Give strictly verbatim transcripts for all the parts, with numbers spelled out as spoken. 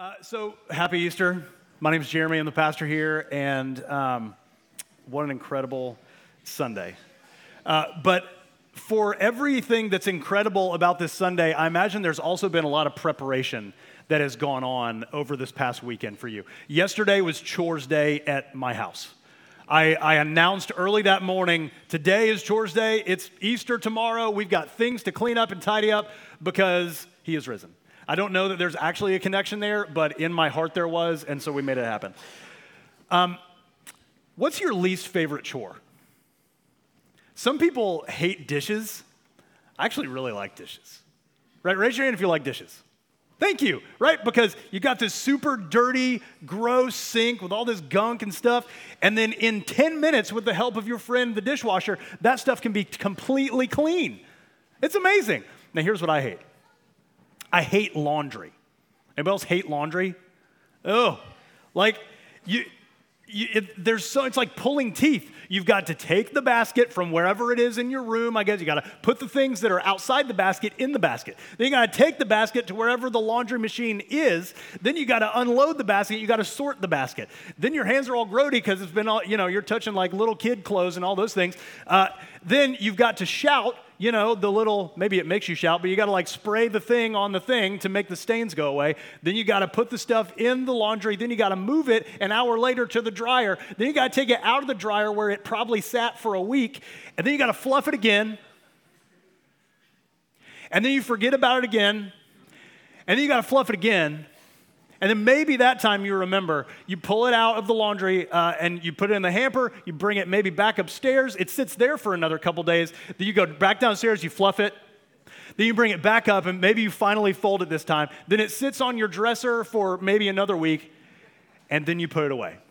Uh, so, happy Easter. My name is Jeremy. I'm the pastor here, and um, what an incredible Sunday. Uh, but for everything that's incredible about this Sunday, I imagine there's also been a lot of preparation that has gone on over this past weekend for you. Yesterday was chores day at my house. I, I announced early that morning, today is chores day, it's Easter tomorrow, we've got things to clean up and tidy up because he is risen. I don't know that there's actually a connection there, but in my heart there was, and so we made it happen. Um, what's your least favorite chore? Some people hate dishes. I actually really like dishes. Right? Raise your hand if you like dishes. Thank you, right? Because you got this super dirty, gross sink with all this gunk and stuff, and then in ten minutes, with the help of your friend, the dishwasher, that stuff can be completely clean. It's amazing. Now, here's what I hate. I hate laundry. Anybody else hate laundry? Oh, like you, you it, there's so it's like pulling teeth. You've got to take the basket from wherever it is in your room. I guess you got to put the things that are outside the basket in the basket. Then you got to take the basket to wherever the laundry machine is. Then you got to unload the basket. You got to sort the basket. Then your hands are all grody because it's been all, you know, you're touching like little kid clothes and all those things. Uh, then you've got to shout. You know, the little, maybe it makes you shout, but you got to like spray the thing on the thing to make the stains go away. Then you got to put the stuff in the laundry. Then you got to move it an hour later to the dryer. Then you got to take it out of the dryer where it probably sat for a week. And then you got to fluff it again. And then you forget about it again. And then you got to fluff it again. And then maybe that time you remember, you pull it out of the laundry uh, and you put it in the hamper, you bring it maybe back upstairs, it sits there for another couple days, then you go back downstairs, you fluff it, then you bring it back up and maybe you finally fold it this time, then it sits on your dresser for maybe another week, and then you put it away.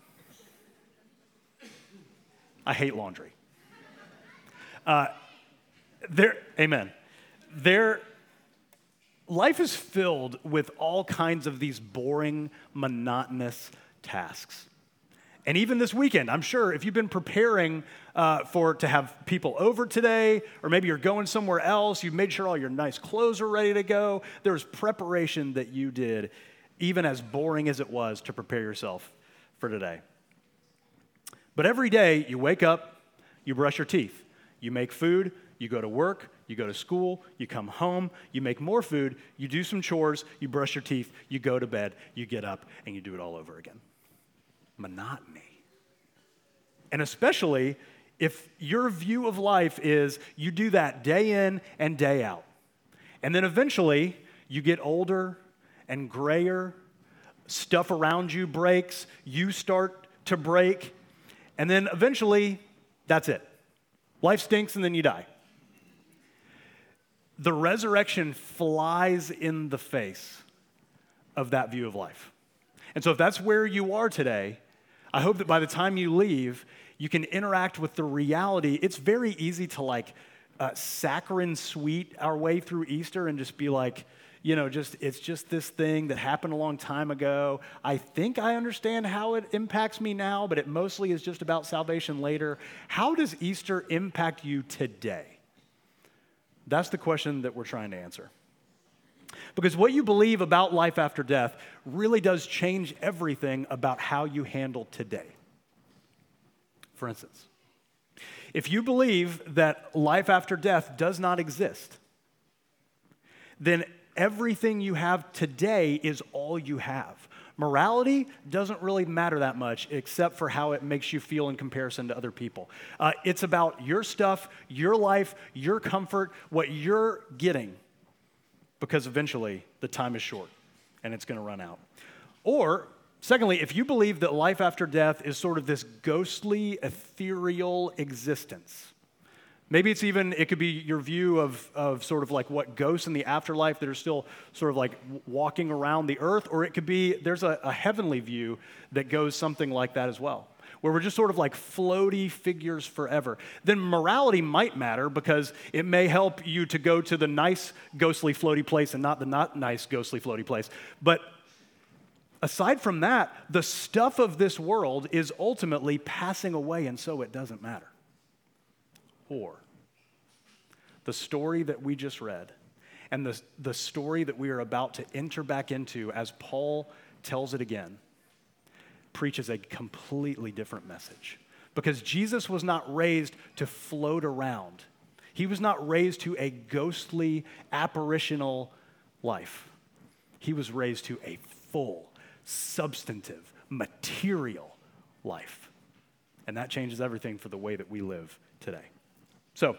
I hate laundry. Uh, there, amen. There. Life is filled with all kinds of these boring, monotonous tasks. And even this weekend, I'm sure if you've been preparing uh, for to have people over today, or maybe you're going somewhere else, you've made sure all your nice clothes are ready to go. There's preparation that you did, even as boring as it was, to prepare yourself for today. But every day, you wake up, you brush your teeth, you make food, you go to work, you go to school, you come home, you make more food, you do some chores, you brush your teeth, you go to bed, you get up, and you do it all over again. Monotony. And especially if your view of life is you do that day in and day out. And then eventually you get older and grayer, stuff around you breaks, you start to break, and then eventually that's it. Life stinks and then you die. The resurrection flies in the face of that view of life. And so if that's where you are today, I hope that by the time you leave, you can interact with the reality. It's very easy to like uh, saccharine sweet our way through Easter and just be like, you know, just it's just this thing that happened a long time ago. I think I understand how it impacts me now, but it mostly is just about salvation later. How does Easter impact you today? That's the question that we're trying to answer. Because what you believe about life after death really does change everything about how you handle today. For instance, if you believe that life after death does not exist, then everything you have today is all you have. Morality doesn't really matter that much except for how it makes you feel in comparison to other people. Uh, it's about your stuff, your life, your comfort, what you're getting, because eventually the time is short and it's going to run out. Or, secondly, if you believe that life after death is sort of this ghostly, ethereal existence, maybe it's even, it could be your view of, of sort of like what ghosts in the afterlife that are still sort of like walking around the earth, or it could be, there's a, a heavenly view that goes something like that as well, where we're just sort of like floaty figures forever. Then morality might matter because it may help you to go to the nice ghostly floaty place and not the not nice ghostly floaty place. But aside from that, the stuff of this world is ultimately passing away, and so it doesn't matter. Or the story that we just read and the, the story that we are about to enter back into as Paul tells it again, preaches a completely different message. Because Jesus was not raised to float around. He was not raised to a ghostly, apparitional life. He was raised to a full, substantive, material life. And that changes everything for the way that we live today. So,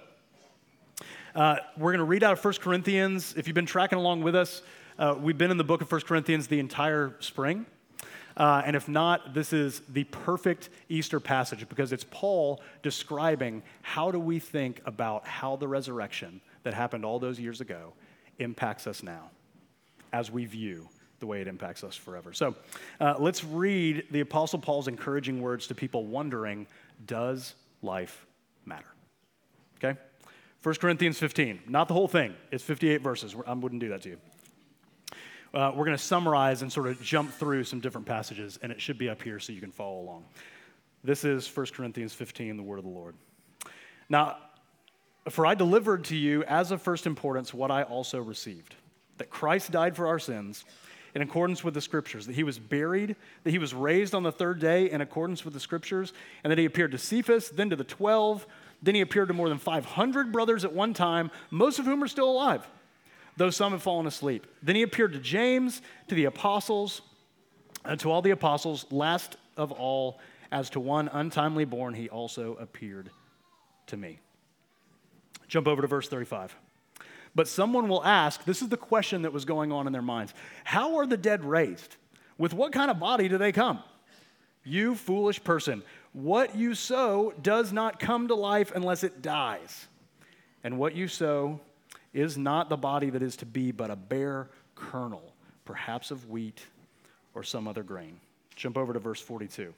uh, we're going to read out of First Corinthians. If you've been tracking along with us, uh, we've been in the book of First Corinthians the entire spring. Uh, and if not, this is the perfect Easter passage because it's Paul describing how do we think about how the resurrection that happened all those years ago impacts us now as we view the way it impacts us forever. So uh, let's read the Apostle Paul's encouraging words to people wondering, does life matter? Okay? First Corinthians fifteen, not the whole thing. It's fifty-eight verses. I wouldn't do that to you. Uh, we're going to summarize and sort of jump through some different passages, and it should be up here so you can follow along. This is First Corinthians fifteen, the word of the Lord. Now, for I delivered to you as of first importance what I also received, that Christ died for our sins in accordance with the Scriptures, that he was buried, that he was raised on the third day in accordance with the Scriptures, and that he appeared to Cephas, then to the twelve, then he appeared to more than five hundred brothers at one time, most of whom are still alive, though some have fallen asleep. Then he appeared to James, to the apostles, and to all the apostles. Last of all, as to one untimely born, he also appeared to me. Jump over to verse thirty-five. But someone will ask, this is the question that was going on in their minds, how are the dead raised? With what kind of body do they come? You foolish person, what you sow does not come to life unless it dies. And what you sow is not the body that is to be, but a bare kernel, perhaps of wheat or some other grain. Jump over to verse forty-two.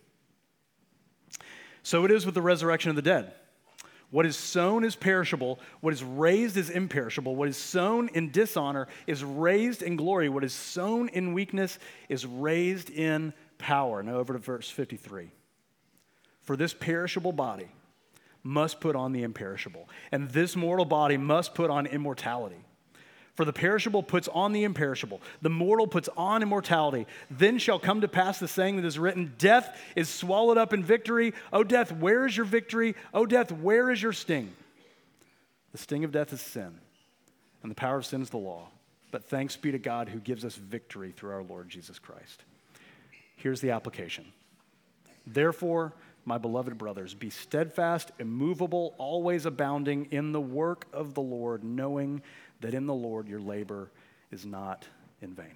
So it is with the resurrection of the dead. What is sown is perishable. What is raised is imperishable. What is sown in dishonor is raised in glory. What is sown in weakness is raised in power. Now over to verse fifty-three. For this perishable body must put on the imperishable, and this mortal body must put on immortality. For the perishable puts on the imperishable, the mortal puts on immortality. Then shall come to pass the saying that is written, death is swallowed up in victory. O death, where is your victory? O death, where is your sting? The sting of death is sin, and the power of sin is the law. But thanks be to God who gives us victory through our Lord Jesus Christ. Here's the application. Therefore, my beloved brothers, be steadfast, immovable, always abounding in the work of the Lord, knowing that in the Lord your labor is not in vain.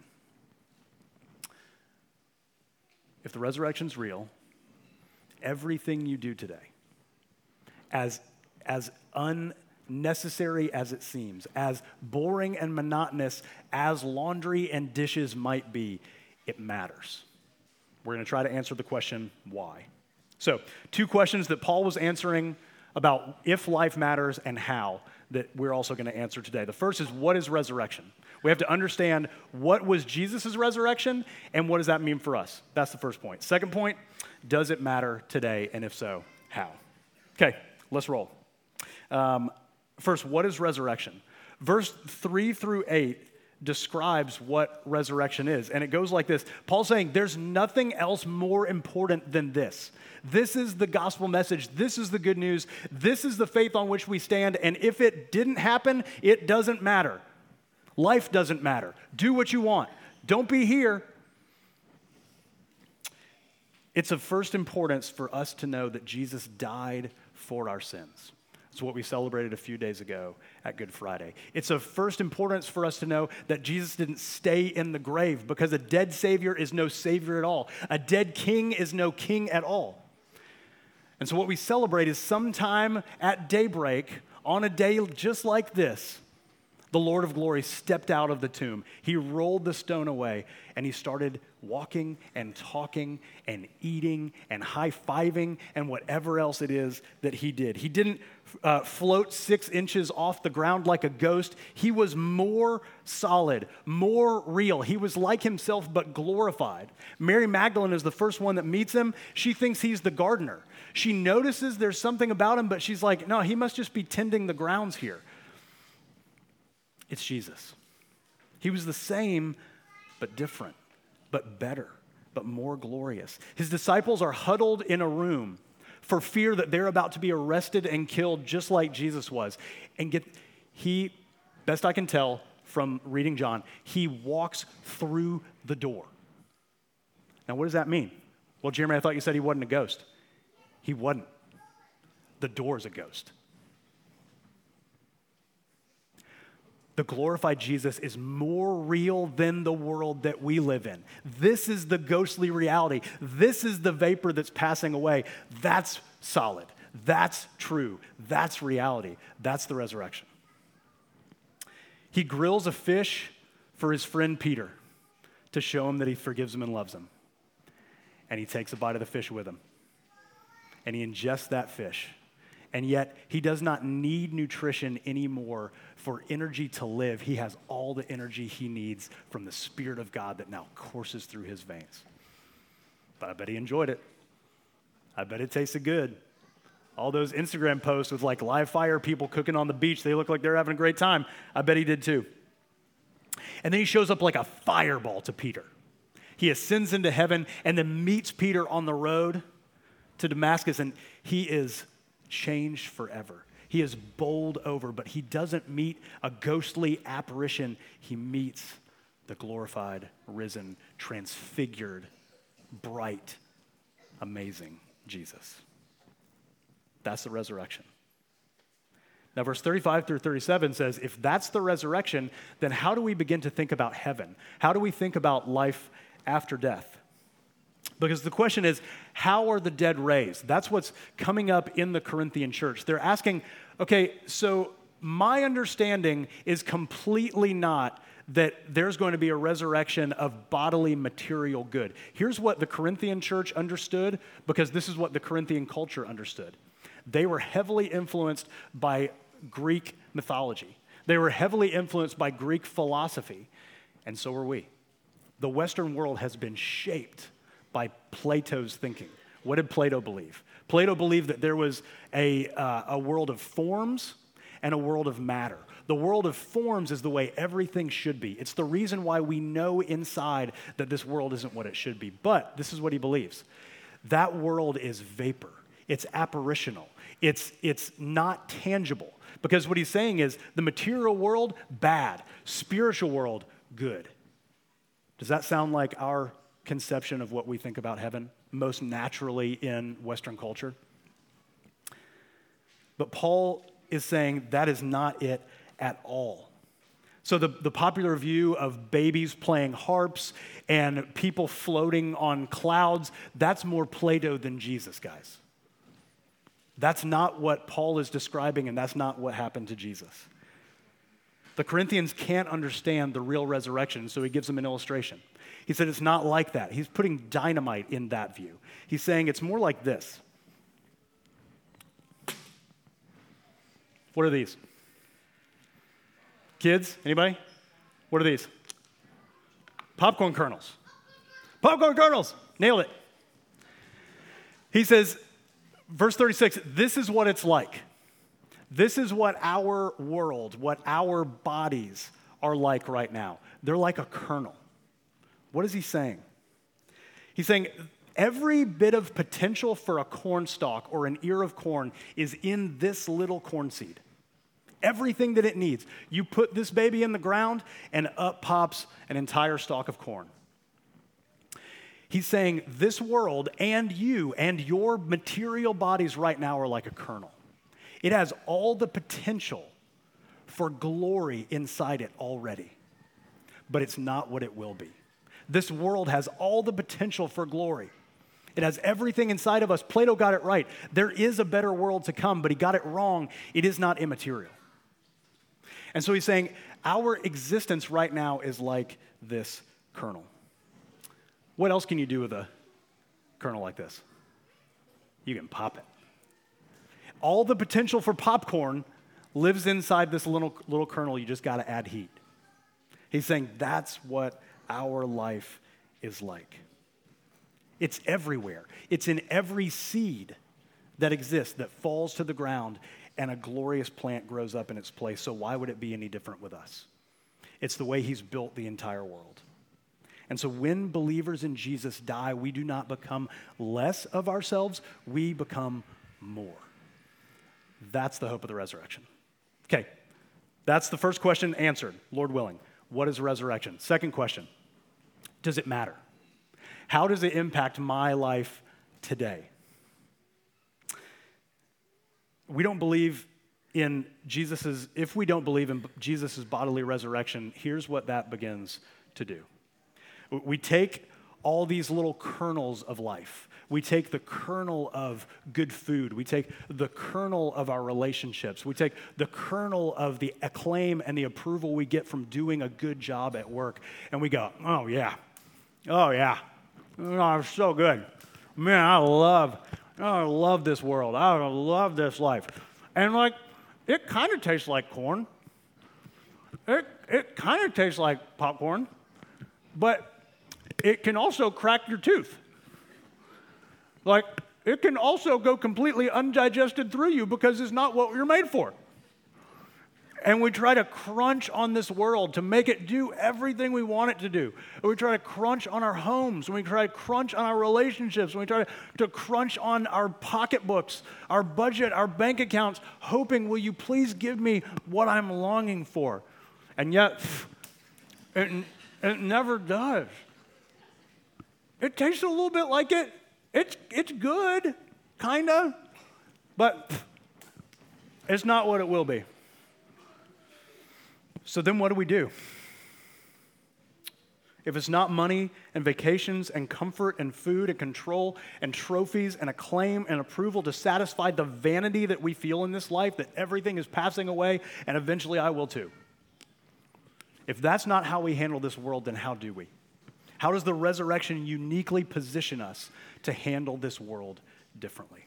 If the resurrection's real, everything you do today, as, as unnecessary as it seems, as boring and monotonous as laundry and dishes might be, it matters. We're going to try to answer the question, why? So, two questions that Paul was answering about if life matters and how that we're also going to answer today. The first is, what is resurrection? We have to understand what was Jesus' resurrection and what does that mean for us? That's the first point. Second point, does it matter today? And if so, how? Okay, let's roll. Um, first, what is resurrection? Verse three through eight describes what resurrection is. And it goes like this. Paul's saying there's nothing else more important than this. This is the gospel message. This is the good news. This is the faith on which we stand. And if it didn't happen, it doesn't matter. Life doesn't matter. Do what you want. Don't be here. It's of first importance for us to know that Jesus died for our sins. It's what we celebrated a few days ago at Good Friday. It's of first importance for us to know that Jesus didn't stay in the grave, because a dead Savior is no Savior at all. A dead king is no king at all. And so what we celebrate is sometime at daybreak, on a day just like this, the Lord of glory stepped out of the tomb. He rolled the stone away, and he started walking and talking and eating and high-fiving and whatever else it is that he did. He didn't uh, float six inches off the ground like a ghost. He was more solid, more real. He was like himself but glorified. Mary Magdalene is the first one that meets him. She thinks he's the gardener. She notices there's something about him, but she's like, no, he must just be tending the grounds here. It's Jesus. He was the same, but different. but better, but more glorious. His disciples are huddled in a room for fear that they're about to be arrested and killed just like Jesus was. And get he, best I can tell from reading John, he walks through the door. Now, what does that mean? Well, Jeremy, I thought you said he wasn't a ghost. He wasn't. The door is a ghost. The glorified Jesus is more real than the world that we live in. This is the ghostly reality. This is the vapor that's passing away. That's solid. That's true. That's reality. That's the resurrection. He grills a fish for his friend Peter to show him that he forgives him and loves him. And he takes a bite of the fish with him. And he ingests that fish. And yet, he does not need nutrition anymore for energy to live. He has all the energy he needs from the Spirit of God that now courses through his veins. But I bet he enjoyed it. I bet it tasted good. All those Instagram posts with like live fire people cooking on the beach, they look like they're having a great time. I bet he did too. And then he shows up like a fireball to Peter. He ascends into heaven and then meets Peter on the road to Damascus, and he is changed forever. He is bowled over, but he doesn't meet a ghostly apparition. He meets the glorified, risen, transfigured, bright, amazing Jesus. That's the resurrection. Now, verse thirty-five through thirty-seven says, if that's the resurrection, then how do we begin to think about heaven? How do we think about life after death? Because the question is, how are the dead raised? That's what's coming up in the Corinthian church. They're asking, okay, so my understanding is completely not that there's going to be a resurrection of bodily material good. Here's what the Corinthian church understood, because this is what the Corinthian culture understood. They were heavily influenced by Greek mythology. They were heavily influenced by Greek philosophy, and so are we. The Western world has been shaped by Plato's thinking. What did Plato believe? Plato believed that there was a, uh, a world of forms and a world of matter. The world of forms is the way everything should be. It's the reason why we know inside that this world isn't what it should be. But this is what he believes. That world is vapor. It's apparitional. It's, it's not tangible. Because what he's saying is the material world, bad. Spiritual world, good. Does that sound like our conception of what we think about heaven most naturally in Western culture? But Paul is saying that is not it at all. So the, the popular view of babies playing harps and people floating on clouds, that's more Plato than Jesus, guys. That's not what Paul is describing, and that's not what happened to Jesus. The Corinthians can't understand the real resurrection, so he gives them an illustration. He said it's not like that. He's putting dynamite in that view. He's saying it's more like this. What are these? Kids, anybody? What are these? Popcorn kernels. Popcorn kernels. Nailed it. He says, verse thirty-six, this is what it's like. This is what our world, what our bodies are like right now. They're like a kernel. What is he saying? He's saying every bit of potential for a corn stalk or an ear of corn is in this little corn seed. Everything that it needs. You put this baby in the ground and up pops an entire stalk of corn. He's saying this world and you and your material bodies right now are like a kernel. It has all the potential for glory inside it already, but it's not what it will be. This world has all the potential for glory. It has everything inside of us. Plato got it right. There is a better world to come, but he got it wrong. It is not immaterial. And so he's saying our existence right now is like this kernel. What else can you do with a kernel like this? You can pop it. All the potential for popcorn lives inside this little, little kernel. You just got to add heat. He's saying that's what our life is like. It's everywhere. It's in every seed that exists, that falls to the ground, and a glorious plant grows up in its place. So why would it be any different with us? It's the way he's built the entire world. And so when believers in Jesus die, we do not become less of ourselves, we become more. That's the hope of the resurrection. Okay, that's the first question answered, Lord willing. What is resurrection? Second question, does it matter? How does it impact my life today? We don't believe in Jesus's, if we don't believe in Jesus's bodily resurrection, here's what that begins to do. We take all these little kernels of life. We take the kernel of good food. We take the kernel of our relationships. We take the kernel of the acclaim and the approval we get from doing a good job at work. And we go, oh yeah, oh yeah, oh, it's so good. Man, I love, I love this world. I love this life. And like, it kind of tastes like corn. It, it kind of tastes like popcorn. But it can also crack your tooth. Like, it can also go completely undigested through you because it's not what you're made for. And we try to crunch on this world to make it do everything we want it to do. And we try to crunch on our homes, and we try to crunch on our relationships, and we try to crunch on our pocketbooks, our budget, our bank accounts, hoping, will you please give me what I'm longing for? And yet, it, it never does. It tastes a little bit like it. It's, it's good, kind of, but it's not what it will be. So then what do we do? If it's not money and vacations and comfort and food and control and trophies and acclaim and approval to satisfy the vanity that we feel in this life, that everything is passing away and eventually I will too. If that's not how we handle this world, then how do we? How does the resurrection uniquely position us to handle this world differently?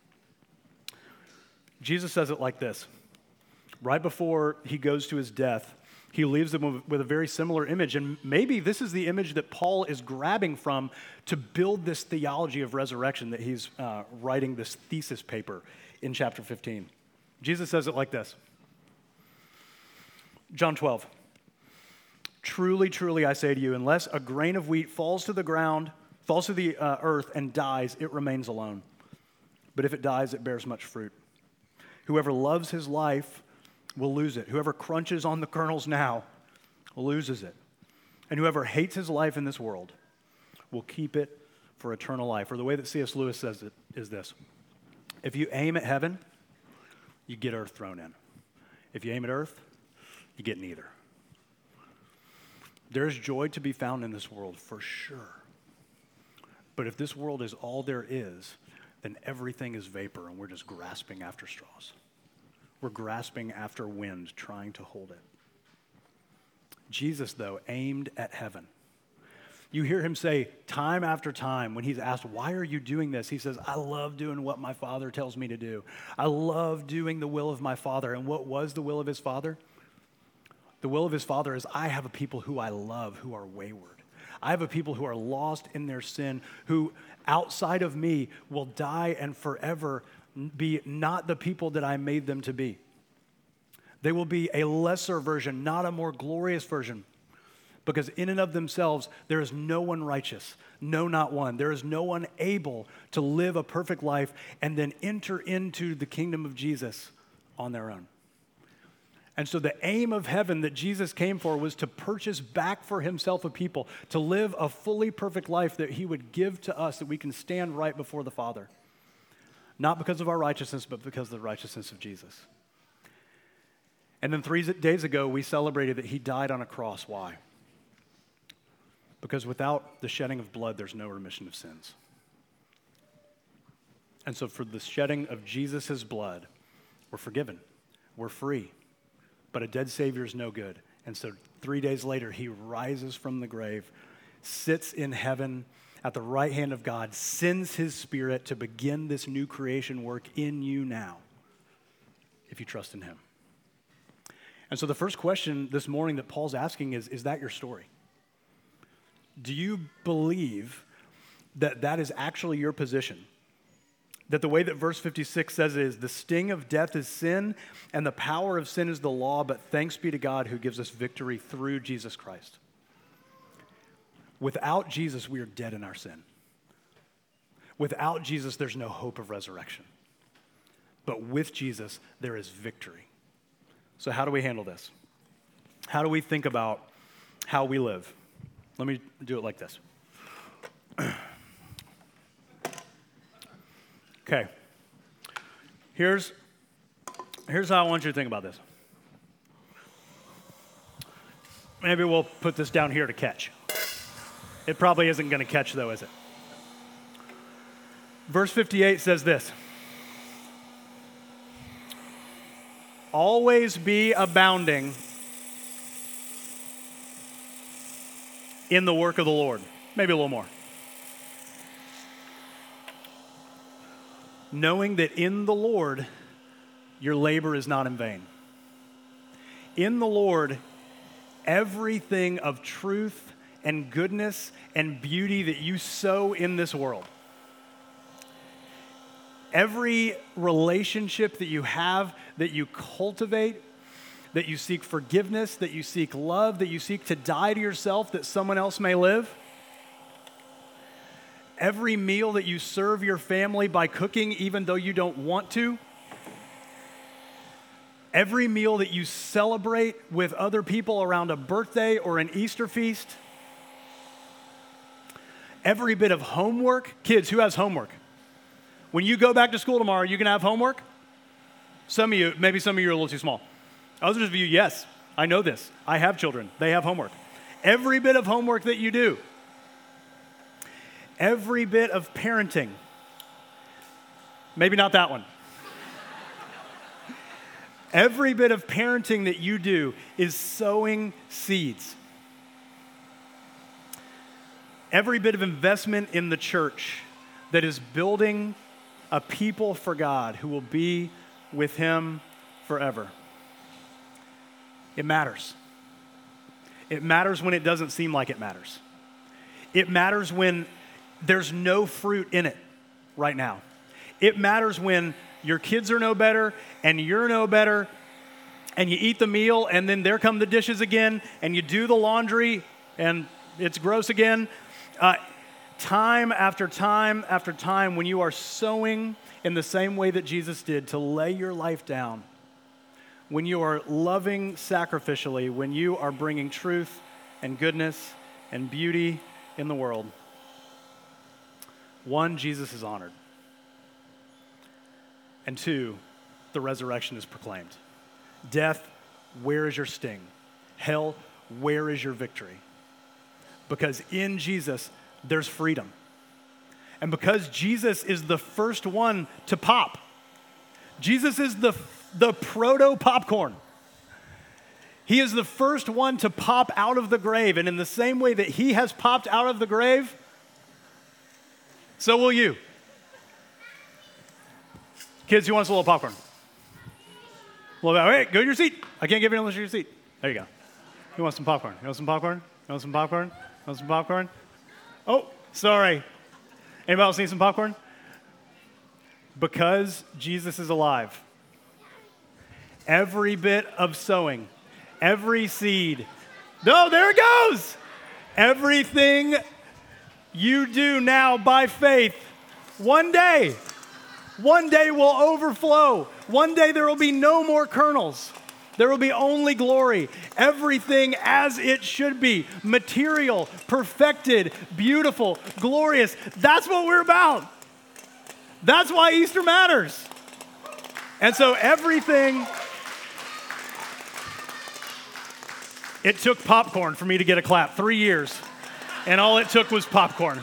Jesus says it like this. Right before he goes to his death, he leaves them with a very similar image. And maybe this is the image that Paul is grabbing from to build this theology of resurrection that he's uh, writing this thesis paper in chapter fifteen. Jesus says it like this. John twelve. Truly, truly, I say to you, unless a grain of wheat falls to the ground, falls to the uh, earth and dies, it remains alone. But if it dies, it bears much fruit. Whoever loves his life will lose it. Whoever crunches on the kernels now loses it. And whoever hates his life in this world will keep it for eternal life. Or the way that C S Lewis says it is this. If you aim at heaven, you get earth thrown in. If you aim at earth, you get neither. There's joy to be found in this world for sure. But if this world is all there is, then everything is vapor and we're just grasping after straws. We're grasping after wind, trying to hold it. Jesus, though, aimed at heaven. You hear him say time after time when he's asked, why are you doing this? He says, I love doing what my Father tells me to do. I love doing the will of my Father. And what was the will of his Father? The will of his Father is, I have a people who I love who are wayward. I have a people who are lost in their sin, who outside of me will die and forever be not the people that I made them to be. They will be a lesser version, not a more glorious version. Because in and of themselves, there is no one righteous, no, not one. There is no one able to live a perfect life and then enter into the kingdom of Jesus on their own. And so the aim of heaven that Jesus came for was to purchase back for himself a people, to live a fully perfect life that he would give to us, that we can stand right before the Father. Not because of our righteousness, but because of the righteousness of Jesus. And then three days ago, we celebrated that he died on a cross. Why? Because without the shedding of blood, there's no remission of sins. And so for the shedding of Jesus' blood, we're forgiven. We're free. But a dead Savior is no good. And so three days later, he rises from the grave, sits in heaven at the right hand of God, sends his Spirit to begin this new creation work in you now, if you trust in him. And so the first question this morning that Paul's asking is, is that your story? Do you believe that that is actually your position? That the way that verse fifty-six says it is, the sting of death is sin, and the power of sin is the law, but thanks be to God who gives us victory through Jesus Christ. Without Jesus, we are dead in our sin. Without Jesus, there's no hope of resurrection. But with Jesus, there is victory. So how do we handle this? How do we think about how we live? Let me do it like this. Okay. Here's, here's how I want you to think about this. Maybe we'll put this down here to catch. It probably isn't going to catch, though, is it? Verse fifty-eight says this. Always be abounding in the work of the Lord. Maybe a little more. Knowing that in the Lord, your labor is not in vain. In the Lord, everything of truth and goodness and beauty that you sow in this world, every relationship that you have, that you cultivate, that you seek forgiveness, that you seek love, that you seek to die to yourself that someone else may live, every meal that you serve your family by cooking even though you don't want to, every meal that you celebrate with other people around a birthday or an Easter feast, every bit of homework. Kids, who has homework? When you go back to school tomorrow, you can have homework? Some of you, maybe some of you are a little too small. Others of you, yes, I know this. I have children. They have homework. Every bit of homework that you do, every bit of parenting, maybe not that one. Every bit of parenting that you do is sowing seeds. Every bit of investment in the church that is building a people for God who will be with Him forever. It matters. It matters when it doesn't seem like it matters. It matters when there's no fruit in it right now. It matters when your kids are no better and you're no better and you eat the meal and then there come the dishes again and you do the laundry and it's gross again. Uh, time after time after time, when you are sowing in the same way that Jesus did, to lay your life down, when you are loving sacrificially, when you are bringing truth and goodness and beauty in the world, one, Jesus is honored. And two, the resurrection is proclaimed. Death, where is your sting? Hell, where is your victory? Because in Jesus, there's freedom. And because Jesus is the first one to pop, Jesus is the, the proto-popcorn. He is the first one to pop out of the grave. And in the same way that he has popped out of the grave, so will you. Kids, who wants a little popcorn? A little bit. Wait, go to your seat. I can't give you unless you're your seat. There you go. Who wants some popcorn? You want some popcorn? You want some popcorn? You want some popcorn? Oh, sorry. Anybody else need some popcorn? Because Jesus is alive, every bit of sowing, every seed, no, there it goes. Everything you do now by faith, one day, one day will overflow. One day there will be no more kernels. There will be only glory. Everything as it should be. Material, perfected, beautiful, glorious. That's what we're about. That's why Easter matters. And so everything, it took popcorn for me to get a clap. Three years. And all it took was popcorn.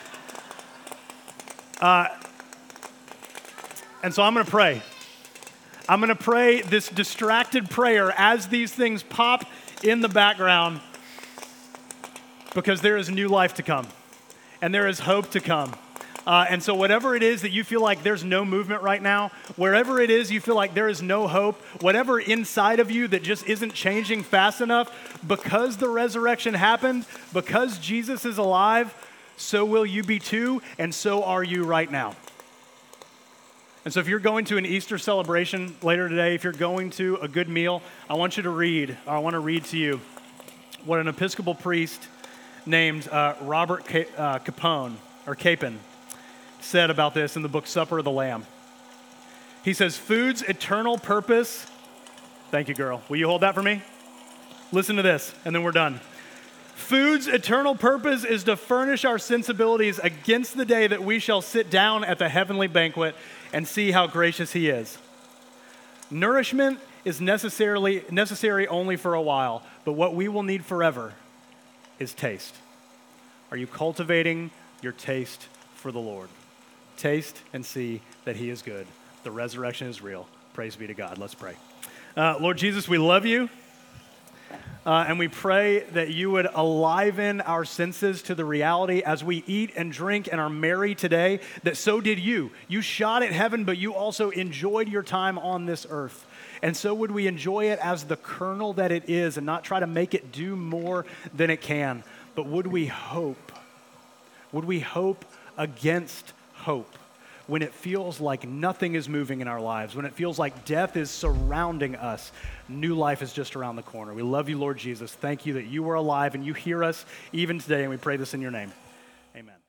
Uh, and so I'm going to pray. I'm going to pray this distracted prayer as these things pop in the background, because there is new life to come and there is hope to come. Uh, and so whatever it is that you feel like there's no movement right now, wherever it is you feel like there is no hope, whatever inside of you that just isn't changing fast enough, because the resurrection happened, because Jesus is alive, so will you be too, and so are you right now. And so if you're going to an Easter celebration later today, if you're going to a good meal, I want you to read, or I want to read to you what an Episcopal priest named uh, Robert Ca- uh, Capone, or Capon, said about this in the book Supper of the Lamb. He says, food's eternal purpose, thank you, girl. Will you hold that for me? Listen to this, and then we're done. Food's eternal purpose is to furnish our sensibilities against the day that we shall sit down at the heavenly banquet and see how gracious he is. Nourishment is necessarily necessary only for a while, but what we will need forever is taste. Are you cultivating your taste for the Lord? Taste and see that he is good. The resurrection is real. Praise be to God. Let's pray. Uh, Lord Jesus, we love you. Uh, and we pray that you would aliven our senses to the reality as we eat and drink and are merry today, that so did you. You shot at heaven, but you also enjoyed your time on this earth. And so would we enjoy it as the kernel that it is and not try to make it do more than it can. But would we hope? Would we hope against hope? When it feels like nothing is moving in our lives, when it feels like death is surrounding us, new life is just around the corner. We love you, Lord Jesus. Thank you that you are alive and you hear us even today, and we pray this in your name. Amen.